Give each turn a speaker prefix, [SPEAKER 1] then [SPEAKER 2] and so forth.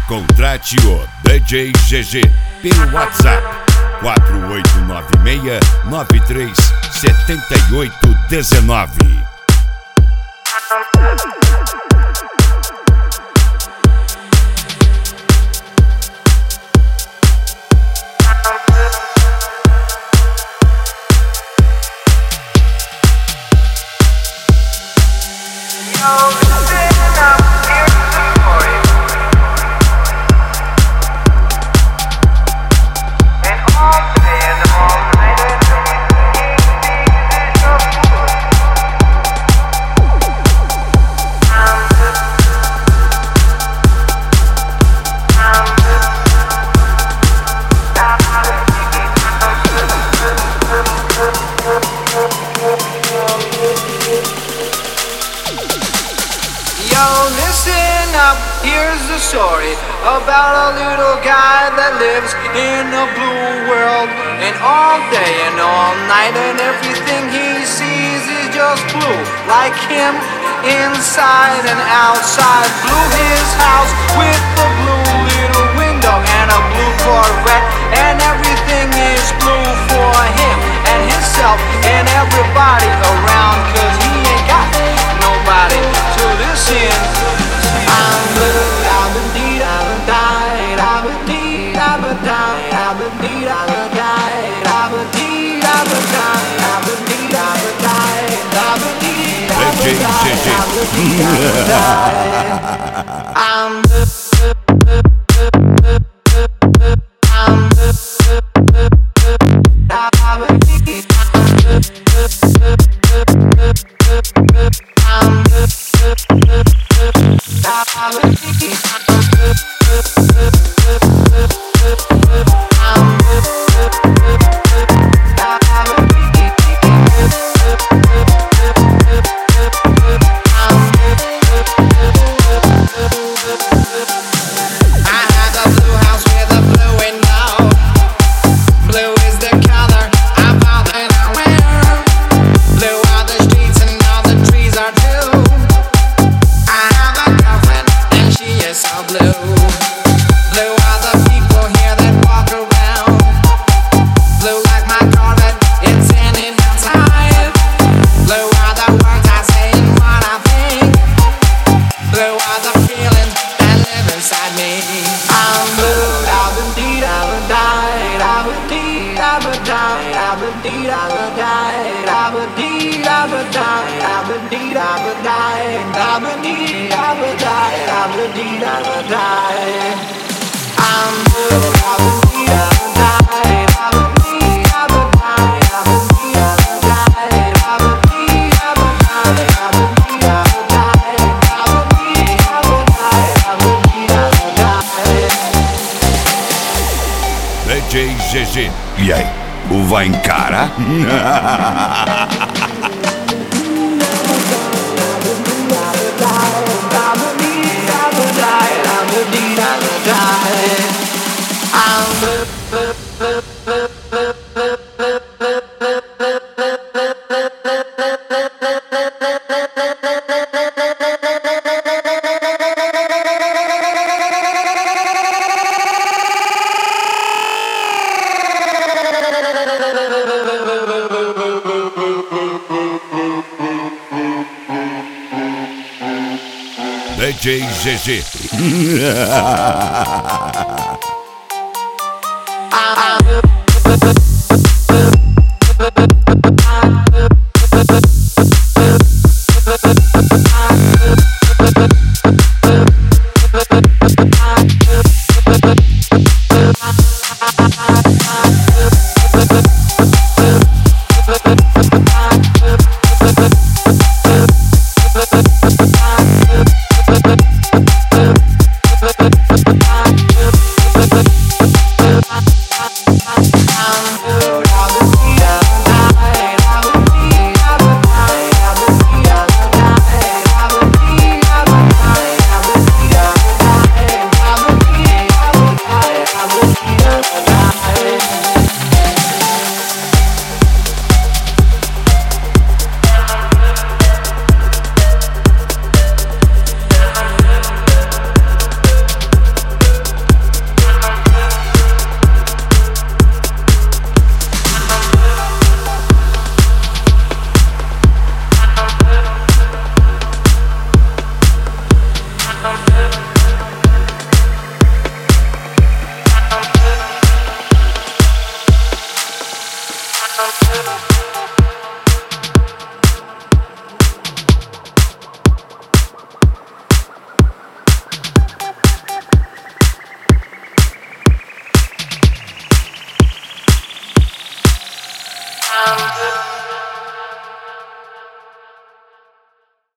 [SPEAKER 1] Contrate o DJ GG pelo WhatsApp 4896-937819.
[SPEAKER 2] Here's the story about a little guy that lives in a blue world, and all day and all night, and everything he sees is just blue, like him inside and outside. Blue his house with a blue little window and a blue Corvette, and everything is blue for him and himself and everybody around, 'cause he ain't got nobody to listen. I'm blue, I'm indeed, I'm died, I'm indeed, I'm died, I'm indeed, I'm died, I'm indeed, I'm died, I'm indeed, I'm died, I'm indeed, I'm died, I'm blue.
[SPEAKER 1] DJ GG. E aí, o vai encarar? DJ GG.